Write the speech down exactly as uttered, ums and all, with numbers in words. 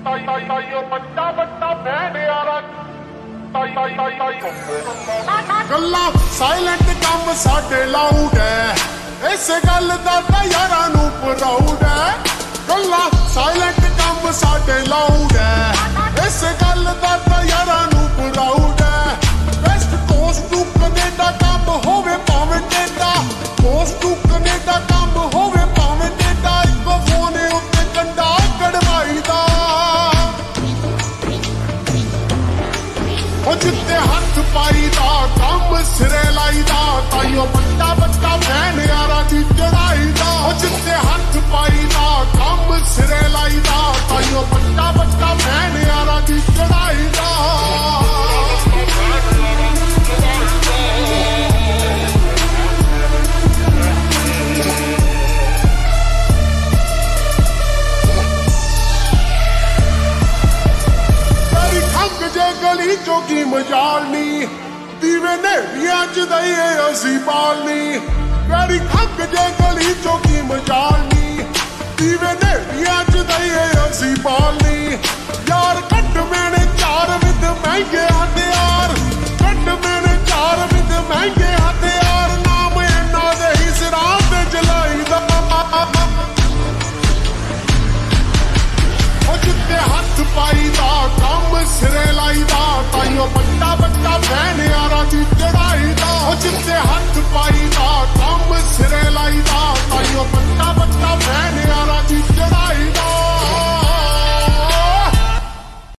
ਤਾਈ ਤਾਈ ਤਾਈ ਉਹ ਬੱਟਾ ਬੱਟਾ ਬੈਂਡ ਯਾਰਾ ਤਾਈ ਤਾਈ ਤਾਈ ਤਾਈ ਗੱਲਾਂ ਸਾਇਲੈਂਟ ਕੰਮ ਸਾਡੇ ਲਾਊਡ ਐ ਇਸੇ ਗੱਲ ਦਾ ਤਾਂ ਯਾਰਾਂ ਨੂੰ ਪ੍ਰਾਊਡ ਐ ਗੱਲਾਂ ਸਾਇਲੈਂਟ ਕੰਮ ਸਾਡੇ ਲਾਊਡ ਐ ਇਸੇ ਗੱਲ ਦਾ ਤਾਂ ਯਾਰਾਂ ਨੂੰ ਪ੍ਰਾਊਡ ਐ ਵੈਸਟ ਕੋਸਟ ਟੂ ਕੈਨੇਡਾ ਕੰਮ ਹੋਵੇ ਭਾਵੇਂ ਟੇਡਾ ਕੋਸਟ ਟੂ ਕੈਨੇਡਾ ਕੰਮ ਹੋਵੇ ਭਾਵੇਂ ਟੇਡਾ ਇੱਕੋ ਫੋਨ ਉੱਤੇ ਕੰਡਾ ਕਢਵਾਈਦਾ ਉਹ ਜਿੱਤੇ ਹੱਥ ਪਾਈਦਾ ਕੰਮ ਸਿਰੇ ਲਾਈਦਾ ਤਾਈਓ ਬੱਟਾ ਬੱਟਾ ਭੈਣ ਯਾਰਾਂ ਦੀ ਚੜਾਈ ਦਾ ਉਹ ਜਿੱਤੇ ਹੱਥ ਪਾਈਦਾ ਕੰਮ ਸਿਰੇ ਲਾਈਦਾ ਤਾਈਓ ਬੱਟਾ ਬੱਟਾ ਭੈਣ ਯਾਰਾਂ ਦੀ ਚੜਾਈ ਦਾ ਗਲੀ ਚੋਗੀ ਮਜਾਲਨੀ ਦੀਵੇ ਨੇਰੀਆਂ ਚ ਦਈਏ ਅਸੀਂ ਬਾਲਨੀ ਗੜੀ ਖੱਕ ਜੇ ਗਲੀ ਚੋਗੀ ਮਜਾਲਨੀ ਦੀਵੇ ਨੇਰੀਆਂ ਚ ਦਈਏ ਅਸੀਂ ਬਾਲਨੀ ਯਾਰ ਕੱਢ ਮੈਨੇ ਚਾਰ ਵਿਦ ਮਹਿੰਗੇ ਹਥਿਆਰ ਕੱਢ ਮੈਨੇ ਚਾਰ ਵਿਦ ਮਹਿੰਗੇ